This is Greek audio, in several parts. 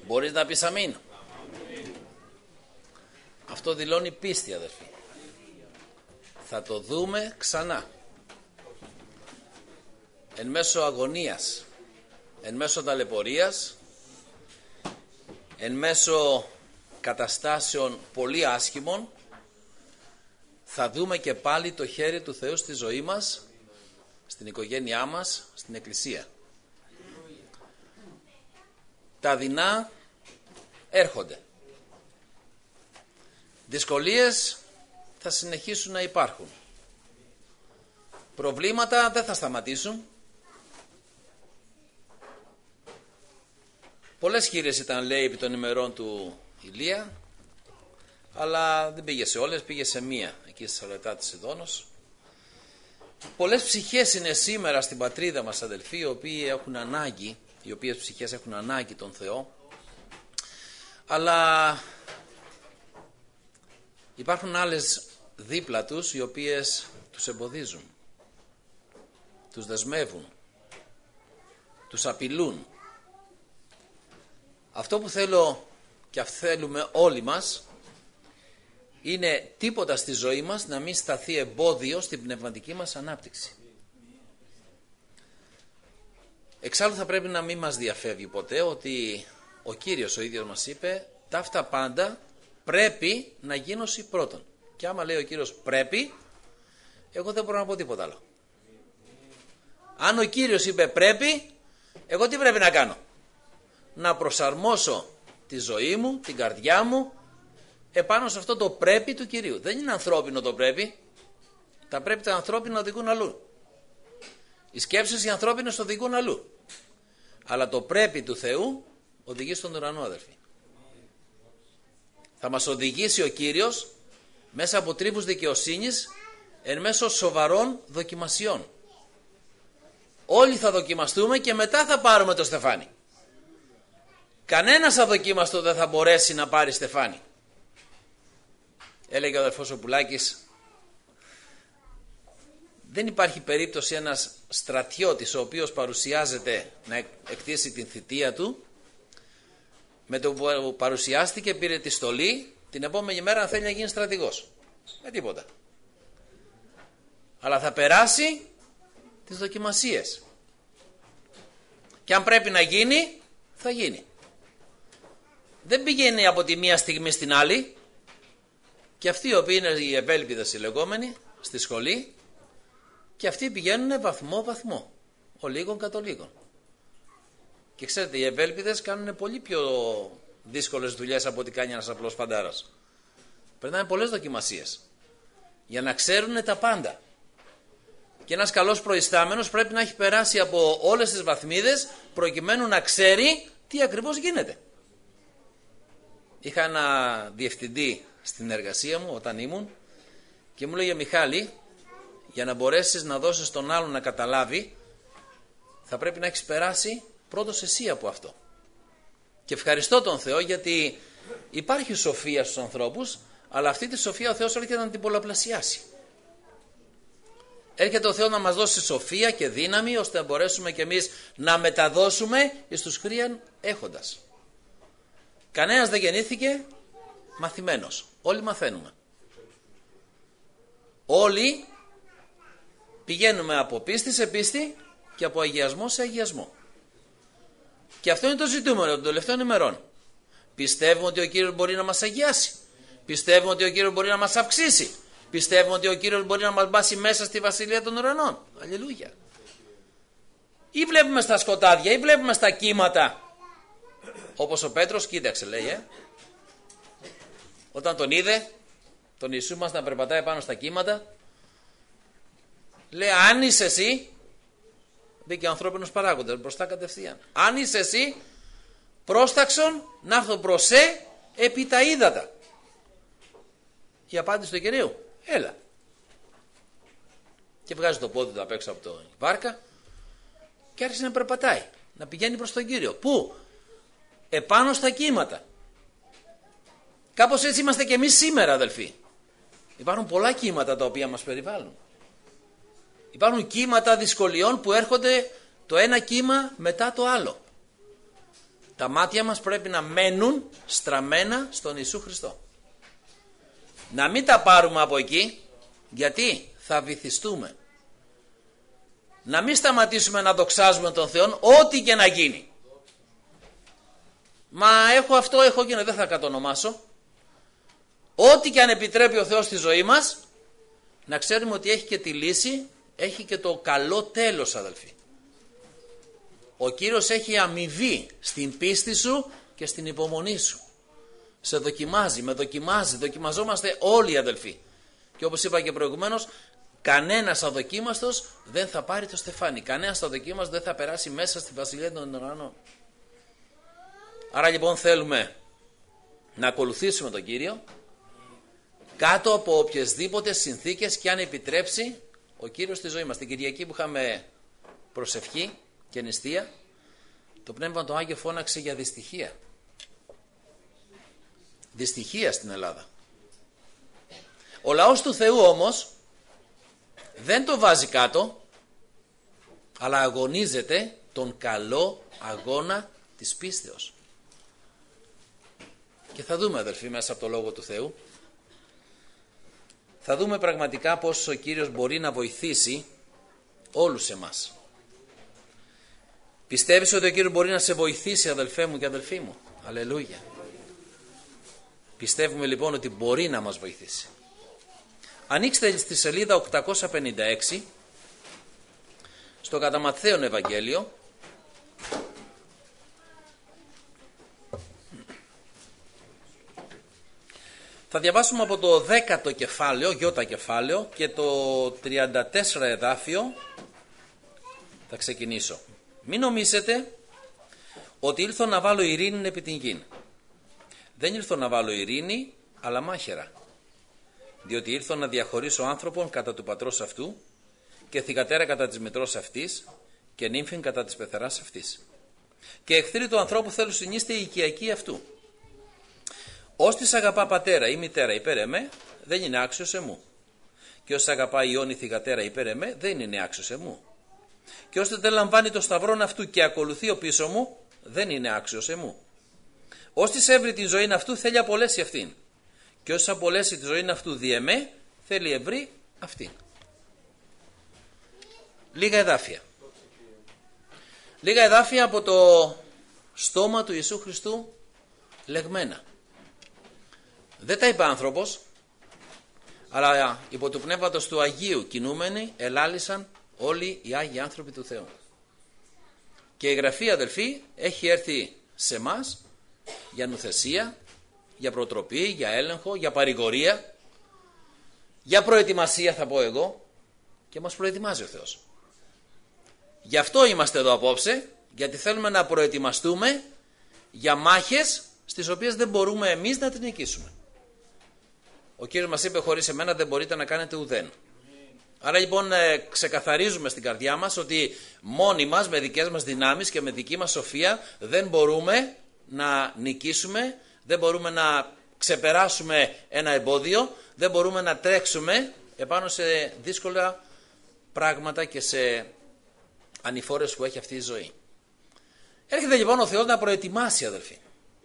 Μπορείς να πεις αμήν? Αυτό δηλώνει πίστη, αδερφοί. Θα το δούμε ξανά. Εν μέσω αγωνίας, εν μέσω ταλαιπωρίας, εν μέσω καταστάσεων πολύ άσχημων, θα δούμε και πάλι το χέρι του Θεού στη ζωή μας, στην οικογένειά μας, στην Εκκλησία. Τα δεινά έρχονται. Δυσκολίες θα συνεχίσουν να υπάρχουν. Προβλήματα δεν θα σταματήσουν. Πολλές χείρες ήταν, λέει, επί των ημερών του Ηλία, αλλά δεν πήγε σε όλες, πήγε σε μία, εκεί στη Σαρλατά της Σιδώνος. Πολλές ψυχές είναι σήμερα στην πατρίδα μας, αδελφοί, οι οποίες ψυχές έχουν ανάγκη τον Θεό, αλλά υπάρχουν άλλες δίπλα τους οι οποίες τους εμποδίζουν, τους δεσμεύουν, τους απειλούν. Αυτό που θέλω και θέλουμε όλοι μας είναι τίποτα στη ζωή μας να μην σταθεί εμπόδιο στην πνευματική μας ανάπτυξη. Εξάλλου θα πρέπει να μην μας διαφεύγει ποτέ ότι ο Κύριος ο ίδιος μας είπε ταύτα πάντα πρέπει να γίνωσι πρώτον. Και άμα λέει ο Κύριος πρέπει, εγώ δεν μπορώ να πω τίποτα άλλο. Αν ο Κύριος είπε πρέπει, εγώ τι πρέπει να κάνω? Να προσαρμόσω τη ζωή μου, την καρδιά μου επάνω σε αυτό το πρέπει του Κυρίου. Δεν είναι ανθρώπινο το πρέπει. Τα πρέπει τα ανθρώπινα οδηγούν αλλού. Οι σκέψεις οι ανθρώπινες οδηγούν αλλού. Αλλά το πρέπει του Θεού οδηγεί στον ουρανό, αδερφοί. Θα μας οδηγήσει ο Κύριος μέσα από τρύπους δικαιοσύνης εν μέσω σοβαρών δοκιμασιών. Όλοι θα δοκιμαστούμε και μετά θα πάρουμε το στεφάνι. Κανένας αδοκίμαστο δεν θα μπορέσει να πάρει στεφάνι. Έλεγε ο αδερφός ο Πουλάκης, δεν υπάρχει περίπτωση ένας στρατιώτης ο οποίος παρουσιάζεται να εκτίσει την θητεία του, με το που παρουσιάστηκε πήρε τη στολή, την επόμενη μέρα αν θέλει να γίνει στρατηγός. Με τίποτα. Αλλά θα περάσει τις δοκιμασίες. Και αν πρέπει να γίνει, θα γίνει. Δεν πηγαίνει από τη μία στιγμή στην άλλη. Και αυτοί οι οποίοι είναι οι ευέλπιδες οι λεγόμενοι στη σχολή, και αυτοί πηγαίνουν βαθμό-βαθμό, ο λίγων κατ' ο λίγων. Και ξέρετε, οι ευέλπιδες κάνουν πολύ πιο δύσκολες δουλειές από ό,τι κάνει ένας απλός φαντάρας. Περνάνε πολλές δοκιμασίες για να ξέρουν τα πάντα. Και ένας καλός προϊστάμενος πρέπει να έχει περάσει από όλες τις βαθμίδες προκειμένου να ξέρει τι ακριβώς γίνεται. Είχα ένα διευθυντή στην εργασία μου όταν ήμουν και μου λέγε, Μιχάλη, για να μπορέσεις να δώσεις τον άλλον να καταλάβει θα πρέπει να έχεις περάσει πρώτος εσύ από αυτό. Και ευχαριστώ τον Θεό, γιατί υπάρχει σοφία στους ανθρώπους, αλλά αυτή τη σοφία ο Θεός έρχεται να την πολλαπλασιάσει. Έρχεται ο Θεός να μας δώσει σοφία και δύναμη ώστε να μπορέσουμε κι εμείς να μεταδώσουμε εις τους χρίαν έχοντας. Κανένας δεν γεννήθηκε μαθημένος. Όλοι μαθαίνουμε. Όλοι πηγαίνουμε από πίστη σε πίστη και από αγιασμό σε αγιασμό. Και αυτό είναι το ζητούμενο των τελευταίων ημερών. Πιστεύουμε ότι ο Κύριος μπορεί να μας αγιάσει. Πιστεύουμε ότι ο Κύριος μπορεί να μας αυξήσει. Πιστεύουμε ότι ο Κύριος μπορεί να μας μπάσει μέσα στη βασιλεία των ουρανών. Αλληλούια. Ή βλέπουμε στα σκοτάδια ή βλέπουμε στα κύματα. Όπως ο Πέτρος, κοίταξε, λέει, όταν τον είδε τον Ιησού μας να περπατάει πάνω στα κύματα, λέει, αν είσαι εσύ, μπήκε ο ανθρώπινος παράγοντας μπροστά κατευθείαν, αν είσαι εσύ, πρόσταξον να έρθω προς επί τα ύδατα. Η απάντηση του Κυρίου, έλα. Και βγάζει το πόδι του απ' έξω από τη βάρκα και άρχισε να περπατάει, να πηγαίνει προς τον Κύριο. Πού? Επάνω στα κύματα. Κάπως έτσι είμαστε και εμείς σήμερα, αδελφοί. Υπάρχουν πολλά κύματα τα οποία μας περιβάλλουν. Υπάρχουν κύματα δυσκολιών που έρχονται το ένα κύμα μετά το άλλο. Τα μάτια μας πρέπει να μένουν στραμμένα στον Ιησού Χριστό. Να μην τα πάρουμε από εκεί, γιατί θα βυθιστούμε. Να μην σταματήσουμε να δοξάζουμε τον Θεό, ό,τι και να γίνει. Μα έχω αυτό, έχω εκείνο, δεν θα κατονομάσω. Ό,τι και αν επιτρέπει ο Θεός στη ζωή μας, να ξέρουμε ότι έχει και τη λύση, έχει και το καλό τέλος, αδελφοί. Ο Κύριος έχει αμοιβή στην πίστη σου και στην υπομονή σου. Σε δοκιμάζει, με δοκιμάζει, δοκιμαζόμαστε όλοι οι αδελφοί. Και όπως είπα και προηγουμένως, κανένας αδοκίμαστος δεν θα πάρει το στεφάνι. Κανένας αδοκίμαστος δεν θα περάσει μέσα στη βασιλεία των ουρανών. Άρα λοιπόν θέλουμε να ακολουθήσουμε τον Κύριο κάτω από οποιασδήποτε συνθήκες και αν επιτρέψει ο Κύριος στη ζωή μας. Την Κυριακή που είχαμε προσευχή και νηστεία, το Πνεύμα το Άγιο φώναξε για δυστυχία. Δυστυχία στην Ελλάδα. Ο λαός του Θεού όμως δεν το βάζει κάτω, αλλά αγωνίζεται τον καλό αγώνα της πίστεως. Και θα δούμε, αδελφοί, μέσα από το Λόγο του Θεού, θα δούμε πραγματικά πώς ο Κύριος μπορεί να βοηθήσει όλους εμάς. Πιστεύεις ότι ο Κύριος μπορεί να σε βοηθήσει, αδελφέ μου και αδελφοί μου? Αλληλούια. Πιστεύουμε λοιπόν ότι μπορεί να μας βοηθήσει. Ανοίξτε στη σελίδα 856 στο κατά Ματθαίον Ευαγγέλιο. Θα διαβάσουμε από το 10ο κεφάλαιο, γιώτα κεφάλαιο, και το 34 εδάφιο θα ξεκινήσω. Μην νομίζετε ότι ήλθω να βάλω ειρήνη επί την γην. Δεν ήλθω να βάλω ειρήνη, αλλά μάχαιρα. Διότι ήλθω να διαχωρίσω άνθρωπον κατά του πατρός αυτού και θυγατέρα κατά της μητρός αυτής και νύμφην κατά της πεθεράς αυτής. Και εχθροί του ανθρώπου θέλουν συνείστε η οικιακή αυτού. Ως της αγαπά πατέρα ή μητέρα υπέρ εμέ, δεν είναι άξιος εμού. Και ως αγαπά ιόν η θυγατέρα υπέρ εμέ, δεν είναι άξιος εμού. Και ώστε δεν λαμβάνει το σταυρόν αυτού και ακολουθεί ο πίσω μου, δεν είναι άξιος εμού. Ως της έβρει την ζωή αυτού, θέλει απολέσει αυτήν. Και όσοι απολέσει τη ζωή αυτού δι' εμέ, θέλει ευρύ αυτήν. Λίγα εδάφια. Λίγα εδάφια από το στόμα του Ιησού Χριστού λεγμένα. Δεν τα είπε άνθρωπος, αλλά υπό του Πνεύματος του Αγίου κινούμενοι ελάλησαν όλοι οι Άγιοι άνθρωποι του Θεού. Και η Γραφή, αδελφοί, έχει έρθει σε μας για νουθεσία, για προτροπή, για έλεγχο, για παρηγορία, για προετοιμασία θα πω εγώ, και μας προετοιμάζει ο Θεός. Γι' αυτό είμαστε εδώ απόψε, γιατί θέλουμε να προετοιμαστούμε για μάχες στις οποίες δεν μπορούμε εμείς να τις νικήσουμε. Ο Κύριος μας είπε χωρίς εμένα δεν μπορείτε να κάνετε ουδέν. Άρα λοιπόν ξεκαθαρίζουμε στην καρδιά μας ότι μόνοι μας με δικές μας δυνάμεις και με δική μας σοφία δεν μπορούμε να νικήσουμε, δεν μπορούμε να ξεπεράσουμε ένα εμπόδιο, δεν μπορούμε να τρέξουμε επάνω σε δύσκολα πράγματα και σε ανηφόρες που έχει αυτή η ζωή. Έρχεται λοιπόν ο Θεός να προετοιμάσει, αδελφοί.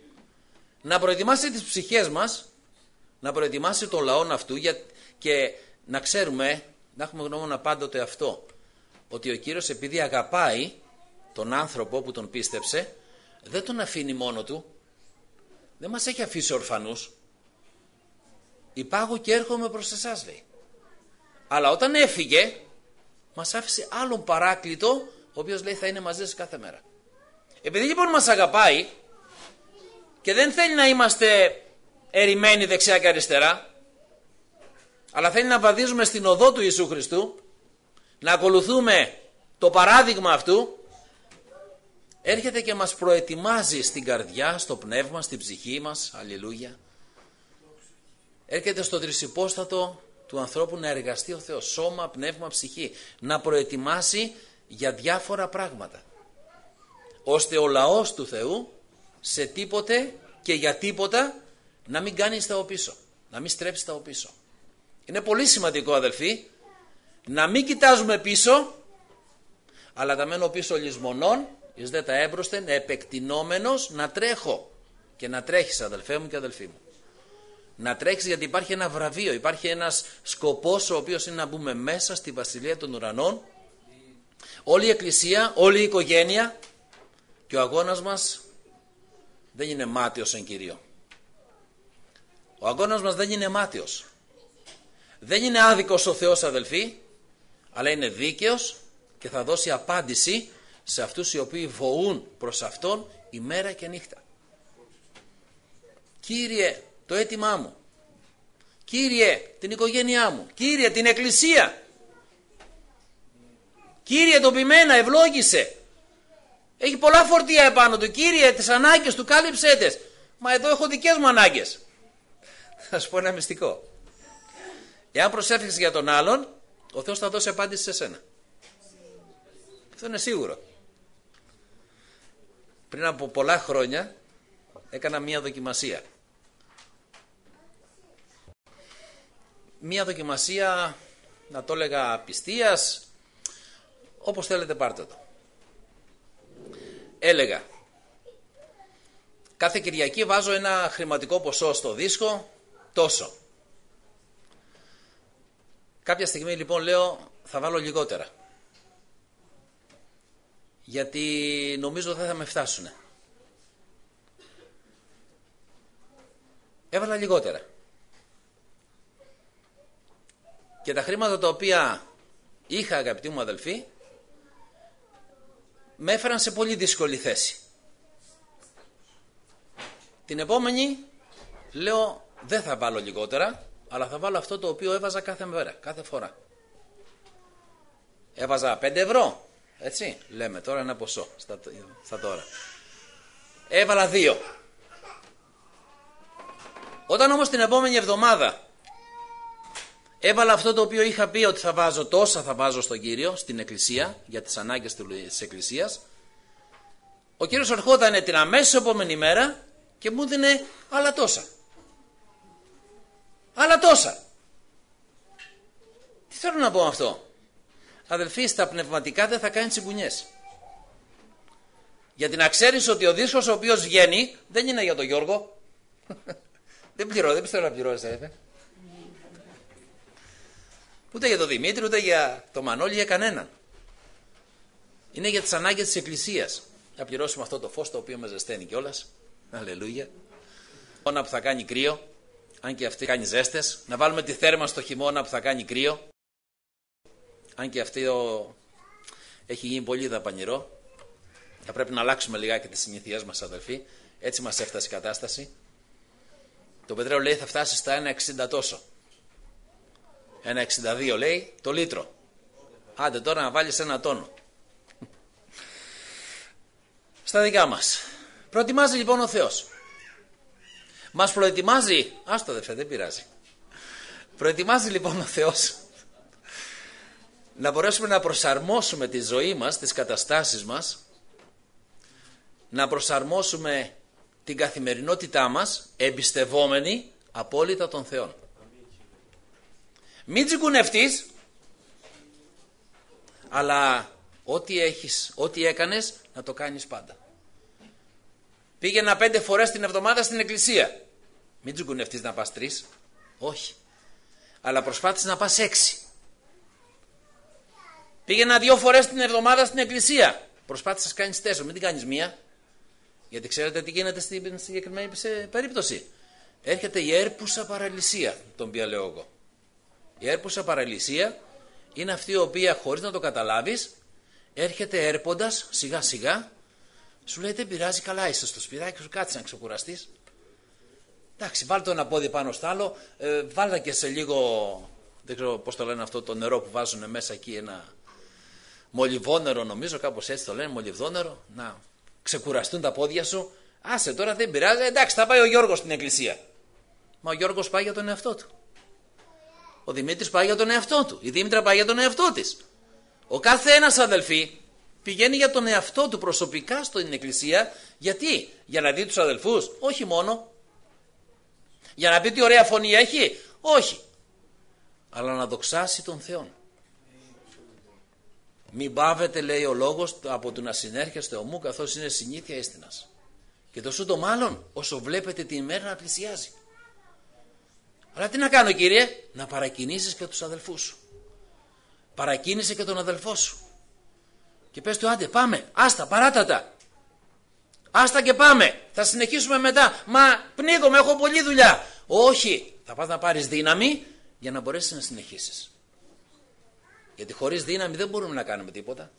Να προετοιμάσει τις ψυχές μας, να προετοιμάσει τον λαό αυτού και να ξέρουμε, να έχουμε γνώμονα πάντοτε αυτό, ότι ο Κύριος επειδή αγαπάει τον άνθρωπο που τον πίστεψε, δεν τον αφήνει μόνο του, δεν μας έχει αφήσει ορφανούς. Υπάγω και έρχομαι προς εσάς, λέει. Αλλά όταν έφυγε, μας άφησε άλλον παράκλητο, ο οποίος λέει θα είναι μαζί σας κάθε μέρα. Επειδή λοιπόν μας αγαπάει και δεν θέλει να είμαστε ερημένοι δεξιά και αριστερά, αλλά θέλει να βαδίζουμε στην οδό του Ιησού Χριστού, να ακολουθούμε το παράδειγμα αυτού, έρχεται και μας προετοιμάζει στην καρδιά, στο πνεύμα, στην ψυχή μας, αλληλούια. Έρχεται στο τρισυπόστατο του ανθρώπου να εργαστεί ο Θεός, σώμα, πνεύμα, ψυχή, να προετοιμάσει για διάφορα πράγματα, ώστε ο λαός του Θεού σε τίποτε και για τίποτα να μην κάνει στα οπίσω, να μην στρέψει στα οπίσω. Είναι πολύ σημαντικό, αδελφοί, να μην κοιτάζουμε πίσω, αλλά τα μένω πίσω λησμονών, εις δε τα έμπροσθεν επεκτηνόμενος να τρέχω. Και να τρέχεις, αδελφέ μου και αδελφοί μου. Να τρέχεις, γιατί υπάρχει ένα βραβείο, υπάρχει ένας σκοπός ο οποίος είναι να μπούμε μέσα στη βασιλεία των ουρανών. Όλη η εκκλησία, όλη η οικογένεια, και ο αγώνας μας δεν είναι μάταιος εν Κυρίω. Ο αγώνας μας δεν είναι μάταιος. Δεν είναι άδικος ο Θεός, αδελφοί, αλλά είναι δίκαιος και θα δώσει απάντηση σε αυτούς οι οποίοι βοούν προς Αυτόν ημέρα και νύχτα. Κύριε, το αίτημά μου. Κύριε, την οικογένειά μου. Κύριε, την εκκλησία. Κύριε, το ποιμένα, ευλόγησε. Έχει πολλά φορτία επάνω του. Κύριε, τις ανάγκες του κάλυψέ τες. Μα εδώ έχω δικές μου ανάγκες. Θα σου πω ένα μυστικό. Εάν προσεύχεσαι για τον άλλον, ο Θεός θα δώσει απάντηση σε σένα. Αυτό είναι σίγουρο. Πριν από πολλά χρόνια έκανα μία δοκιμασία. Μία δοκιμασία, να το έλεγα πιστείας, όπως θέλετε πάρτε το. Έλεγα, κάθε Κυριακή βάζω ένα χρηματικό ποσό στο δίσκο, τόσο. Κάποια στιγμή λοιπόν λέω, θα βάλω λιγότερα. Γιατί νομίζω δεν θα με φτάσουνε. Έβαλα λιγότερα. Και τα χρήματα τα οποία είχα, αγαπητοί μου αδελφοί, με έφεραν σε πολύ δύσκολη θέση. Την επόμενη λέω, δεν θα βάλω λιγότερα, αλλά θα βάλω αυτό το οποίο έβαζα κάθε μέρα, κάθε φορά. Έβαζα 5 ευρώ, έτσι, λέμε τώρα ένα ποσό στα τώρα. Έβαλα 2. Όταν όμως την επόμενη εβδομάδα έβαλα αυτό το οποίο είχα πει ότι θα βάζω, τόσα θα βάζω στον Κύριο, στην εκκλησία, για τις ανάγκες της εκκλησίας, ο Κύριος ερχόταν την αμέσως επόμενη μέρα και μου δίνε άλλα τόσα. Άλλα τόσα. Τι θέλω να πω με αυτό? Αδελφοί, στα πνευματικά δεν θα κάνει τσιγκουνιές. Γιατί να ξέρεις ότι ο δίσκος ο οποίος βγαίνει δεν είναι για τον Γιώργο. δεν πιστεύω να πληρώσεις, αδελφέ. Ούτε για τον Δημήτρη, ούτε για τον Μανώλη, για κανέναν. Είναι για τις ανάγκες της εκκλησίας. Να πληρώσουμε αυτό το φως το οποίο με ζεσταίνει κιόλας. Αλληλούια. Χειμώνα που θα κάνει κρύο, αν και αυτή κάνει ζέστες. Να βάλουμε τη θέρμα στο χειμώνα που θα κάνει κρύο, αν και αυτή έχει γίνει πολύ δαπανηρό. Θα πρέπει να αλλάξουμε λιγάκι τις συνήθειές μας, αδελφοί. Έτσι μας έφτασε η κατάσταση. Το πετρέλαιο λέει θα φτάσει στα 1,60 τόσο. 1,62 λέει το λίτρο. Άντε τώρα να βάλεις 1 τόνο. Στα δικά μας. Προετοιμάζει λοιπόν ο Θεός. Μας προετοιμάζει. Άστο αδερφέ, δεν πειράζει. Προετοιμάζει λοιπόν ο Θεός να μπορέσουμε να προσαρμόσουμε τη ζωή μας, τις καταστάσεις μας, να προσαρμόσουμε την καθημερινότητά μας εμπιστευόμενοι απόλυτα τον Θεό. Μην τσιγκουνευτείς, αλλά ό,τι έχεις, ό,τι έκανες, να το κάνεις πάντα. Πήγαινα 5 φορές την εβδομάδα στην εκκλησία. Μην τσιγκουνευτείς να πας 3. Όχι. Αλλά προσπάθησε να πας 6. Πήγαινα 2 φορές την εβδομάδα στην εκκλησία. Προσπάθησε να κάνεις 4. Μην την κάνεις 1. Γιατί ξέρετε τι γίνεται στην συγκεκριμένη περίπτωση. Έρχεται η έρπουσα παραλυσία, τον οποία λέω εγώ. Η έρπουσα παραλυσία είναι αυτή η οποία χωρίς να το καταλάβεις έρχεται έρποντας σιγά σιγά, σου λέει δεν πειράζει, καλά είσαι στο σπιτάκι σου, κάτσε να ξεκουραστείς. Εντάξει, βάλ το ένα πόδι πάνω στο άλλο, βάλτε και σε λίγο, δεν ξέρω πώς το λένε αυτό το νερό που βάζουν μέσα εκεί, ένα μολυβόνερο νομίζω, κάπως έτσι το λένε, μολυβδόνερο, να ξεκουραστούν τα πόδια σου. Άσε τώρα, δεν πειράζει, εντάξει, θα πάει ο Γιώργος στην εκκλησία. Μα ο Γιώργος πάει για τον εαυτό του. Ο Δημήτρης πάει για τον εαυτό του. Η Δήμητρα πάει για τον εαυτό της. Ο κάθε ένας, αδελφοί, πηγαίνει για τον εαυτό του προσωπικά στην εκκλησία. Γιατί? Για να δει τους αδελφούς? Όχι μόνο. Για να πει τι ωραία φωνή έχει? Όχι. Αλλά να δοξάσει τον Θεό. Μην πάβετε, λέει ο λόγος, από το να συνέρχεστε ομού, καθώς είναι συνήθεια истινας. Και το σούτο μάλλον όσο βλέπετε την ημέρα να πλησιάζει. Αλλά τι να κάνω, Κύριε? Να παρακινήσεις και τους αδελφούς σου. Παρακίνησε και τον αδελφό σου. Και πες του, άντε πάμε, άστα, παράτατα. Άστα και πάμε, θα συνεχίσουμε μετά. Μα πνίγομαι, έχω πολλή δουλειά. Όχι, θα πας να πάρεις δύναμη για να μπορέσεις να συνεχίσεις. Γιατί χωρίς δύναμη δεν μπορούμε να κάνουμε τίποτα.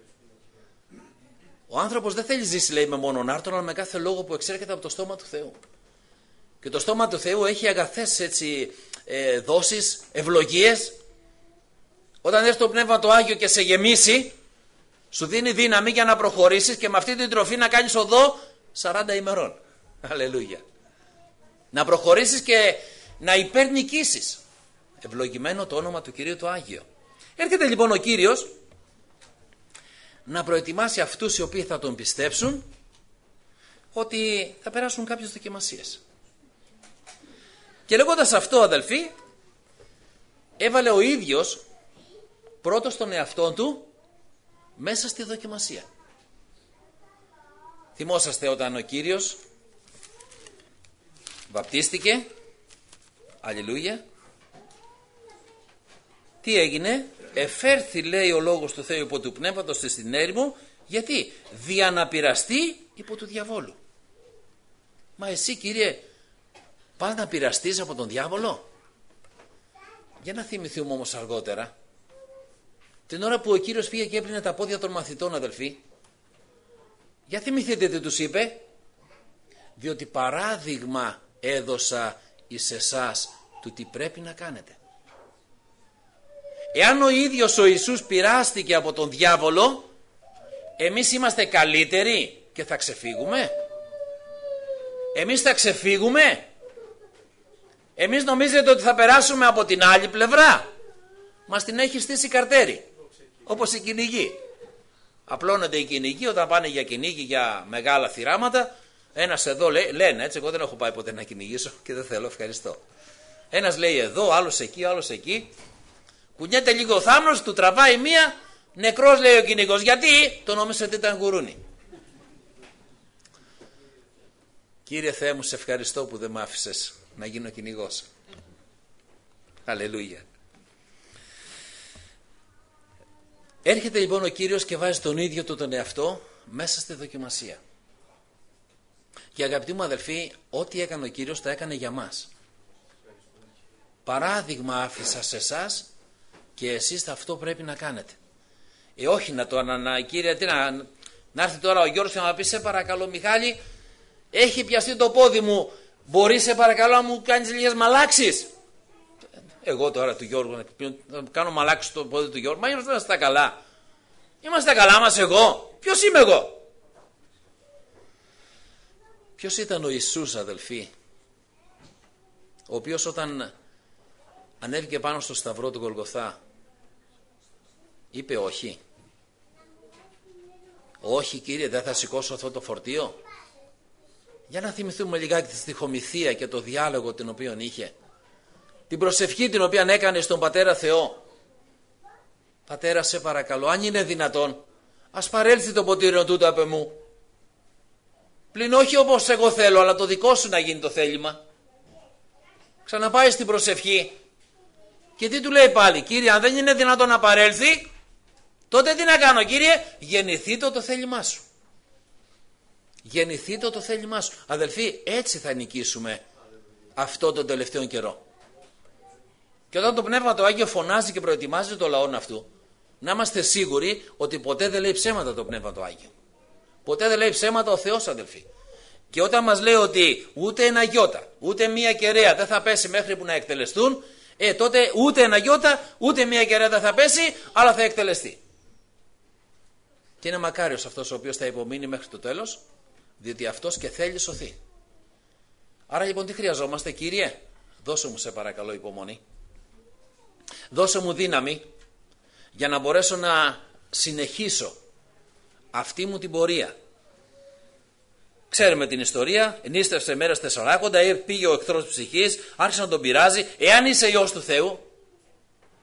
Ο άνθρωπος δεν θέλει ζήσει, λέει, με μόνον άρτον, αλλά με κάθε λόγο που εξέρχεται από το στόμα του Θεού. Και το στόμα του Θεού έχει αγαθές έτσι, δόσεις, ευλογίες. Όταν έρθει το Πνεύμα το Άγιο και σε γεμίσει, σου δίνει δύναμη για να προχωρήσεις και με αυτή την τροφή να κάνεις οδό 40 ημερών. Αλληλούια. Να προχωρήσεις και να υπερνικήσεις. Ευλογημένο το όνομα του Κυρίου το Άγιο. Έρχεται λοιπόν ο Κύριος να προετοιμάσει αυτούς οι οποίοι θα τον πιστέψουν ότι θα περάσουν κάποιες δοκιμασίες. Και λέγοντας αυτό, αδελφοί, έβαλε ο ίδιος πρώτος τον εαυτό του μέσα στη δοκιμασία. Θυμόσαστε όταν ο Κύριος βαπτίστηκε, αλληλούια, τι έγινε? Εφέρθη, λέει, ο λόγος του Θεού υπό του πνεύματος στην έρημο. Γιατί? Δια να πειραστεί υπό του διαβόλου. Μα εσύ, Κύριε, πας να πειραστείς από τον διάβολο? Για να θυμηθούμε όμως αργότερα, την ώρα που ο Κύριος πήγε και έπλυνε τα πόδια των μαθητών, αδελφοί, για θυμηθείτε τι τους είπε? Διότι παράδειγμα έδωσα εις εσάς του τι πρέπει να κάνετε. Εάν ο ίδιος ο Ιησούς πειράστηκε από τον διάβολο, εμείς είμαστε καλύτεροι και θα ξεφύγουμε? Εμείς θα ξεφύγουμε? Εμείς νομίζετε ότι θα περάσουμε από την άλλη πλευρά? Μας την έχει στήσει καρτέρι, όπως οι κυνηγοί. Απλώνονται οι κυνηγοί όταν πάνε για κυνήγι, για μεγάλα θυράματα. Ένας εδώ λένε έτσι, εγώ δεν έχω πάει ποτέ να κυνηγήσω και δεν θέλω, ευχαριστώ. Ένας λέει εδώ, άλλος εκεί, άλλος εκεί. Κουνιέται λίγο ο θάμνος, του τραβάει μία, νεκρός, λέει ο κυνηγός. Γιατί? Το νόμιζε ότι ήταν γουρούνι. Κύριε Θεέ μου, σε ευχαριστώ που δεν μ' άφησες να γίνω κυνηγός. Αλληλούια. Έρχεται λοιπόν ο Κύριος και βάζει τον ίδιο τον εαυτό μέσα στη δοκιμασία. Και αγαπητοί μου αδελφοί, ό,τι έκανε ο Κύριος τα έκανε για μας. Παράδειγμα άφησα σε εσάς και εσείς αυτό πρέπει να κάνετε. Όχι να το Κύριε, να έρθει τώρα ο Γιώργος και να πει, σε παρακαλώ Μιχάλη, έχει πιαστεί το πόδι μου, μπορείς σε παρακαλώ να μου κάνεις λίγες μαλάξεις? Εγώ τώρα του Γιώργου να κάνω μαλάξεις το πόδι του Γιώργου? Μα είμαστε καλά. Είμαστε καλά μας εγώ? Ποιος είμαι εγώ? Ποιος ήταν ο Ιησούς, αδελφοί, ο οποίος όταν ανέβηκε πάνω στο σταυρό του Γολγοθά είπε όχι? Όχι, Κύριε, δεν θα σηκώσω αυτό το φορτίο. Για να θυμηθούμε λιγάκι τη στιχομυθία και το διάλογο την οποίο είχε. Την προσευχή την οποία έκανε στον Πατέρα Θεό. Πατέρα, σε παρακαλώ, αν είναι δυνατόν, ας παρέλθει το ποτήριο τούτο απ' εμού. Πλην όχι όπως εγώ θέλω, αλλά το δικό σου να γίνει το θέλημα. Ξαναπάει στην προσευχή. Και τι του λέει πάλι? Κύριε, αν δεν είναι δυνατόν να παρέλθει, τότε τι να κάνω, Κύριε? Γεννηθείτε το θέλημά σου. Γεννηθείτε το θέλημά σου. Αδελφοί, έτσι θα νικήσουμε αυτό τον τελευταίο καιρό. Και όταν το Πνεύμα το Άγιο φωνάζει και προετοιμάζει το λαό αυτού, να είμαστε σίγουροι ότι ποτέ δεν λέει ψέματα το Πνεύμα το Άγιο. Ποτέ δεν λέει ψέματα ο Θεός, αδελφοί. Και όταν μας λέει ότι ούτε ένα γιώτα, ούτε μία κεραία δεν θα πέσει μέχρι που να εκτελεστούν, τότε ούτε ένα γιώτα, ούτε μία κεραία δεν θα πέσει, αλλά θα εκτελεστεί. Και είναι μακάριος αυτός ο οποίος θα υπομείνει μέχρι το τέλος, διότι αυτός και θέλει σωθεί. Άρα λοιπόν τι χρειαζόμαστε? Κύριε, δώσε μου σε παρακαλώ υπομονή. Δώσε μου δύναμη για να μπορέσω να συνεχίσω αυτή μου την πορεία. Ξέρουμε την ιστορία, ενίστευσε μέρες τεσσαράκοντα, πήγε ο εχθρός της ψυχής, άρχισε να τον πειράζει. Εάν είσαι Υιός του Θεού,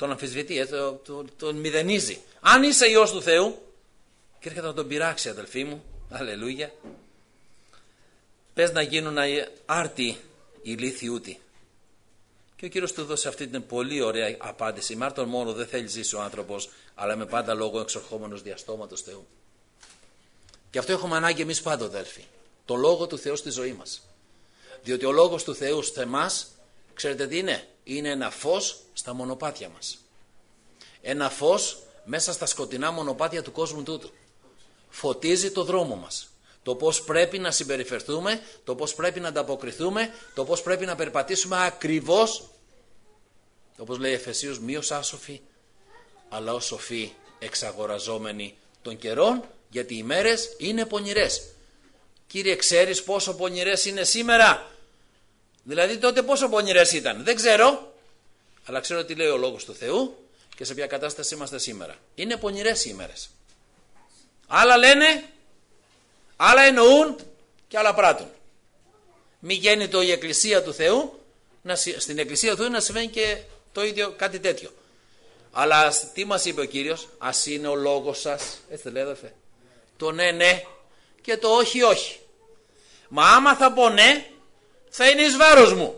τον αμφισβητεί, τον μηδενίζει. Αν είσαι Υιός του Θεού, και έρχεται να τον πειράξει, αδελφοί μου, αλληλούια, πες να γίνουν άρτιοι οι λύθιούτοι. Και ο Κύριος του δώσε αυτή την πολύ ωραία απάντηση. Μάρτον μόνο δεν θέλει ζήσει ο άνθρωπος, αλλά με πάντα λόγο εξορχόμενος διαστόματος Θεού. Και αυτό έχουμε ανάγκη εμείς πάντα, αδέλφοι. Το λόγο του Θεού στη ζωή μας. Διότι ο λόγος του Θεού σε εμάς, ξέρετε τι είναι? Είναι ένα φως στα μονοπάτια μας. Ένα φως μέσα στα σκοτεινά μονοπάτια του κόσμου τούτου. Φωτίζει το δρόμο μας. Το πώς πρέπει να συμπεριφερθούμε, το πώς πρέπει να ανταποκριθούμε, το πώς πρέπει να περπατήσουμε ακριβώς, όπως λέει Εφεσίους, μη ως άσοφοι, αλλά ως σοφοί εξαγοραζόμενοι των καιρών, γιατί οι μέρες είναι πονηρές. Κύριε, ξέρεις πόσο πονηρές είναι σήμερα? Δηλαδή τότε πόσο πονηρές ήταν? Δεν ξέρω, αλλά ξέρω τι λέει ο λόγος του Θεού και σε ποια κατάσταση είμαστε σήμερα. Είναι πονηρές οι ημέρες. Άλλα λένε, άλλα εννοούν και άλλα πράττουν. Μη γέννητο η Εκκλησία του Θεού, στην Εκκλησία του Θεού να συμβαίνει και το ίδιο κάτι τέτοιο. Αλλά τι μας είπε ο Κύριος? Ας είναι ο λόγος σας, έτσι δεν λέει αδελφέ? Το ναι ναι και το όχι όχι. Μα άμα θα πω ναι, θα είναι εις βάρος μου.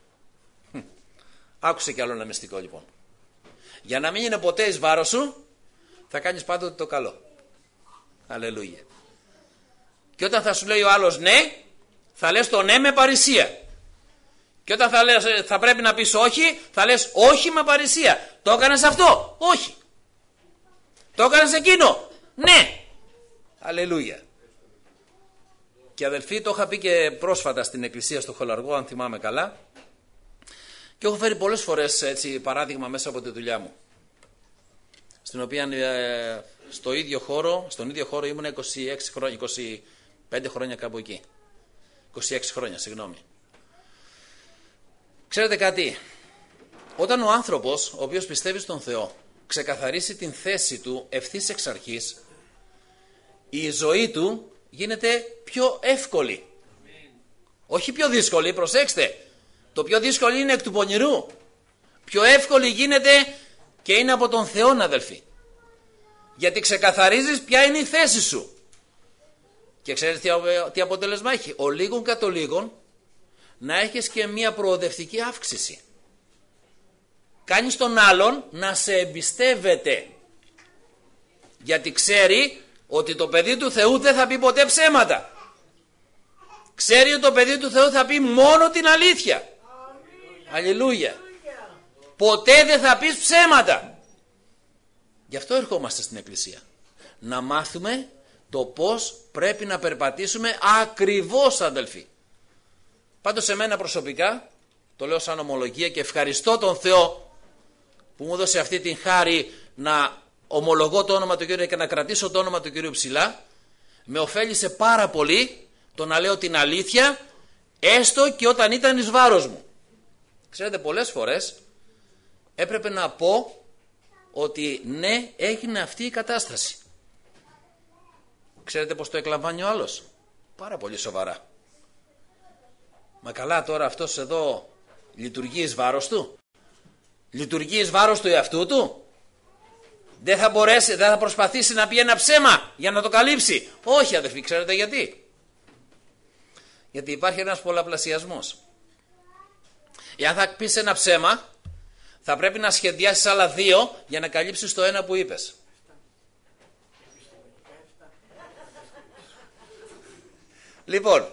Άκουσε κι άλλο ένα μυστικό λοιπόν. Για να μην είναι ποτέ εις βάρος σου, θα κάνεις πάντοτε το καλό. Αλληλούια. Και όταν θα σου λέει ο άλλος ναι, θα λες το ναι με παρησία. Και όταν θα πρέπει να πεις όχι, θα λες όχι με παρησία. Το έκανες αυτό? Όχι. Το έκανες εκείνο? Ναι. Αλληλούια. Και αδελφοί, το είχα πει και πρόσφατα στην εκκλησία στο Χολαργό, αν θυμάμαι καλά, και έχω φέρει πολλές φορές έτσι παράδειγμα μέσα από τη δουλειά μου, στην οποία στον ίδιο χώρο ήμουν 26 χρόνια, 25 χρόνια κάπου εκεί. 26 χρόνια, συγγνώμη. Ξέρετε κάτι? Όταν ο άνθρωπος, ο οποίος πιστεύει στον Θεό, ξεκαθαρίσει την θέση του ευθύς εξ αρχής, η ζωή του γίνεται πιο εύκολη. Όχι πιο δύσκολη, προσέξτε. Το πιο δύσκολο είναι εκ του πονηρού. Πιο εύκολη γίνεται και είναι από τον Θεό, αδελφοί. Γιατί ξεκαθαρίζεις ποια είναι η θέση σου. Και ξέρετε τι αποτέλεσμα έχει? Ο λίγον κατ' ο λίγον να έχεις και μια προοδευτική αύξηση. Κάνεις τον άλλον να σε εμπιστεύεται. Γιατί ξέρει ότι το παιδί του Θεού δεν θα πει ποτέ ψέματα. Ξέρει ότι το παιδί του Θεού θα πει μόνο την αλήθεια. Αλληλούια. Ποτέ δεν θα πεις ψέματα. Γι' αυτό ερχόμαστε στην εκκλησία. Να μάθουμε το πώς πρέπει να περπατήσουμε ακριβώς, αδελφοί. Πάντως εμένα προσωπικά, το λέω σαν ομολογία και ευχαριστώ τον Θεό που μου έδωσε αυτή την χάρη να ομολογώ το όνομα του Κύριου και να κρατήσω το όνομα του Κύριου ψηλά. Με ωφέλισε πάρα πολύ το να λέω την αλήθεια, έστω και όταν ήταν εις βάρος μου. Ξέρετε, πολλές φορές έπρεπε να πω ότι ναι, έγινε αυτή η κατάσταση. Ξέρετε πως το εκλαμβάνει ο άλλος? Πάρα πολύ σοβαρά. Μα καλά, τώρα αυτός εδώ λειτουργεί εις βάρος του? Λειτουργεί εις βάρος του εαυτού του? Δεν θα προσπαθήσει να πει ένα ψέμα για να το καλύψει? Όχι, αδελφοί, ξέρετε γιατί? Γιατί υπάρχει ένας πολλαπλασιασμός. Εάν θα πεις ένα ψέμα, θα πρέπει να σχεδιάσεις άλλα δύο για να καλύψεις το ένα που είπες. Λοιπόν,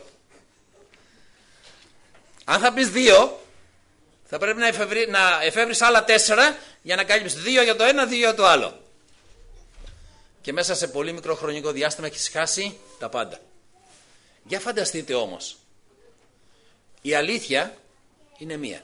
αν θα πεις δύο, θα πρέπει να εφεύρεις άλλα 4 για να καλύψεις 2 για το ένα, 2 για το άλλο. Και μέσα σε πολύ μικρό χρονικό διάστημα έχεις χάσει τα πάντα. Για φανταστείτε όμως, η αλήθεια είναι μία.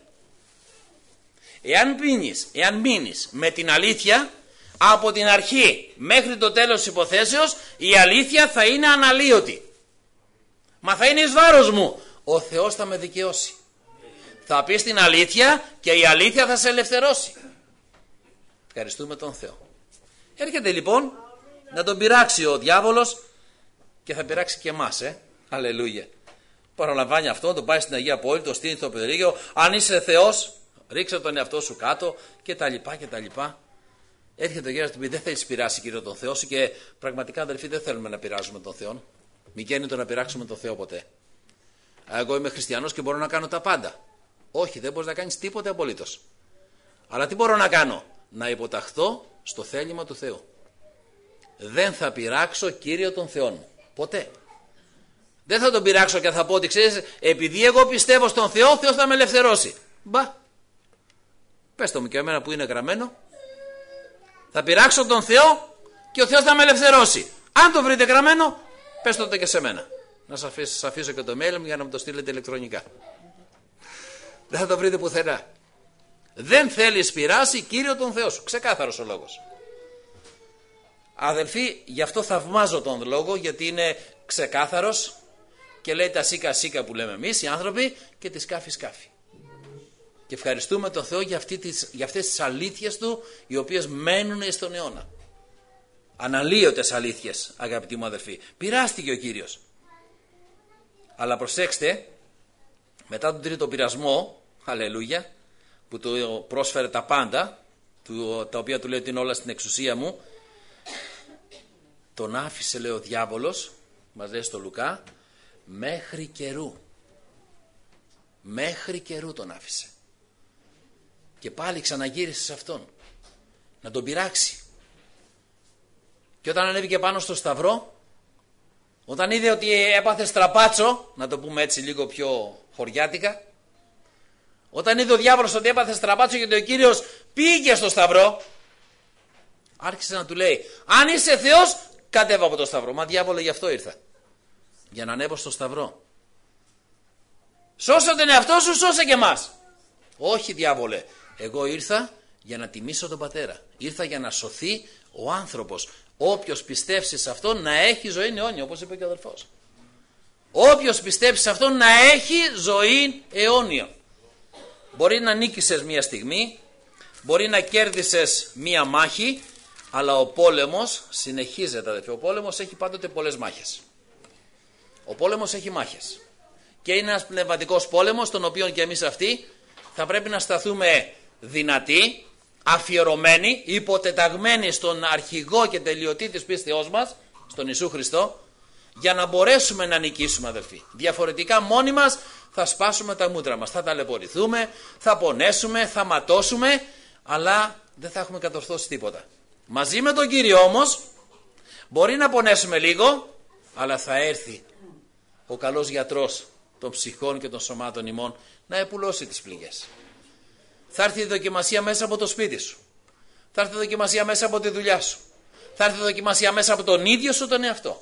Εάν μείνεις με την αλήθεια από την αρχή μέχρι το τέλος της υποθέσεως, η αλήθεια θα είναι αναλύωτη. Μα θα είναι εις βάρος μου. Ο Θεός θα με δικαιώσει. Θα πεις την αλήθεια και η αλήθεια θα σε ελευθερώσει. Ευχαριστούμε τον Θεό. Έρχεται λοιπόν να τον πειράξει ο διάβολος και θα πειράξει και εμάς. Αλληλούια. Παραλαμβάνει αυτό, τον πάει στην Αγία Πόλη, το στείνει στο πεδρίγιο. Αν είσαι Θεός, Ρίξε τον εαυτό σου κάτω και τα λοιπά. Έρχεται ο γέρας του πει: δεν θέλεις πειράσει, Κύριο, τον Θεό σου, και πραγματικά, αδελφοί, δεν θέλουμε να πειράζουμε τον Θεό. Μη γέννητο να πειράξουμε τον Θεό ποτέ. Εγώ είμαι χριστιανός και μπορώ να κάνω τα πάντα. Όχι, δεν μπορείς να κάνεις τίποτε απολύτως. Αλλά τι μπορώ να κάνω? Να υποταχθώ στο θέλημα του Θεού. Δεν θα πειράξω, Κύριο, τον Θεό μου. Ποτέ. Δεν θα τον πειράξω και θα πω ότι ξέρεις, επειδή εγώ πιστεύω στον Θεό, ο Θεός θα με ελευθερώσει. Μπα. Πες το μου και εμένα που είναι γραμμένο. Θα πειράξω τον Θεό και ο Θεός θα με ελευθερώσει. Αν το βρείτε γραμμένο, πες το και σε μένα. Να σας αφήσω και το mail μου για να μου το στείλετε ηλεκτρονικά. Δεν θα το βρείτε πουθενά. Δεν θέλεις πειράσει, Κύριο, τον Θεό σου. Ξεκάθαρος ο λόγος. Αδελφοί, γι' αυτό θαυμάζω τον λόγο, γιατί είναι ξεκάθαρος και λέει τα σίκα σίκα που λέμε εμείς οι άνθρωποι και τη σκάφη σκάφη. Και ευχαριστούμε τον Θεό για αυτές τις αλήθειες του, οι οποίες μένουν στον αιώνα. Αναλύωτες αλήθειες, αγαπητοί μου αδελφοί. Πειράστηκε ο Κύριος. Αλλά προσέξτε, μετά τον τρίτο πειρασμό, αλληλούια, που του πρόσφερε τα πάντα, τα οποία του λέει ότι είναι όλα στην εξουσία μου, τον άφησε, λέει ο διάβολος, μας λέει στο Λουκά, μέχρι καιρού. Μέχρι καιρού τον άφησε. Και πάλι ξαναγύρισε σε αυτόν, να τον πειράξει. Και όταν ανέβηκε πάνω στο σταυρό, όταν είδε ότι έπαθε στραπάτσο, να το πούμε έτσι λίγο πιο χωριάτικα, όταν είδε ο διάβολος ότι έπαθε στραπάτσο γιατί ο Κύριος πήγε στο σταυρό, άρχισε να του λέει: αν είσαι Θεός, κατέβα από το σταυρό. Μα διάβολε, γι' αυτό ήρθα. Για να ανέβω στο σταυρό. Σώσε τον εαυτό σου, σώσε και εμάς. Όχι, διάβολε, εγώ ήρθα για να τιμήσω τον Πατέρα. Ήρθα για να σωθεί ο άνθρωπος. Όποιος πιστεύσει σε αυτόν να έχει ζωή αιώνια, όπως είπε και ο αδελφός. Όποιος πιστεύει σε αυτόν να έχει ζωή αιώνια. Μπορεί να νίκησες μία στιγμή, μπορεί να κέρδισες μία μάχη, αλλά ο πόλεμος συνεχίζεται, αδελφοί. Ο πόλεμος έχει πάντοτε πολλές μάχες. Ο πόλεμος έχει μάχες. Και είναι ένας πνευματικός πόλεμος, τον οποίο και εμείς αυτοί θα πρέπει να σταθούμε δυνατοί, αφιερωμένοι, υποτεταγμένοι στον αρχηγό και τελειωτή της πίστεώς μας, στον Ιησού Χριστό, για να μπορέσουμε να νικήσουμε, αδελφοί. Διαφορετικά μόνοι μας θα σπάσουμε τα μούτρα μας, θα ταλαιπωρηθούμε, θα πονέσουμε, θα ματώσουμε, αλλά δεν θα έχουμε κατορθώσει τίποτα. Μαζί με τον Κύριο όμως μπορεί να πονέσουμε λίγο, αλλά θα έρθει ο καλός γιατρός των ψυχών και των σωμάτων ημών να επουλώσει τις πληγές. Θα έρθει η δοκιμασία μέσα από το σπίτι σου. Θα έρθει η δοκιμασία μέσα από τη δουλειά σου. Θα έρθει η δοκιμασία μέσα από τον ίδιο σου τον εαυτό.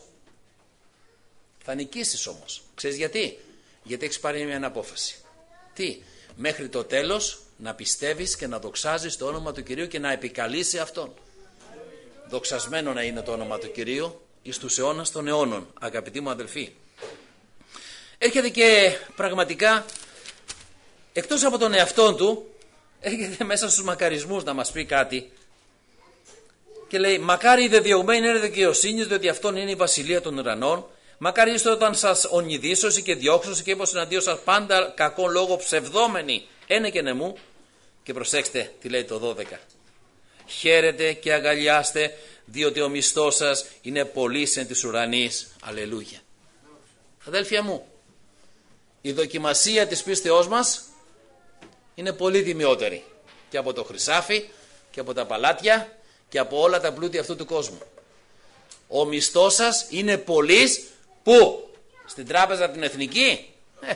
Θα νικήσεις όμως. Ξέρεις γιατί? Γιατί έχεις πάρει μια απόφαση. Τι? Μέχρι το τέλος να πιστεύεις και να δοξάζεις το όνομα του Κυρίου και να επικαλείσαι Αυτόν. Δοξασμένο να είναι το όνομα του Κυρίου εις τους αιώνας των αιώνων, αγαπητοί μου αδελφοί. Έρχεται και πραγματικά, εκτός από τον εαυτόν του, έρχεται μέσα στους μακαρισμούς να μας πει κάτι και λέει: μακάρι οι δεδιωγμένοι είναι δικαιοσύνης, διότι αυτόν είναι η βασιλεία των ουρανών. Μακάρι είστε όταν σας ονειδήσωση και διώξωση και είπω εναντίον σας πάντα κακό λόγο ψευδόμενοι ένε και νεμού. Και προσέξτε τι λέει το 12. Χαίρετε και αγκαλιάστε, διότι ο μισθός σας είναι πολύς εν της ουρανής. Αλληλούια. Αδέλφια μου, η δοκιμασία της πίστεώς μας είναι πολύ τιμιότερη και από το χρυσάφι και από τα παλάτια και από όλα τα πλούτη αυτού του κόσμου. Ο μισθός σας είναι πολύς. Πού? Στην τράπεζα την εθνική?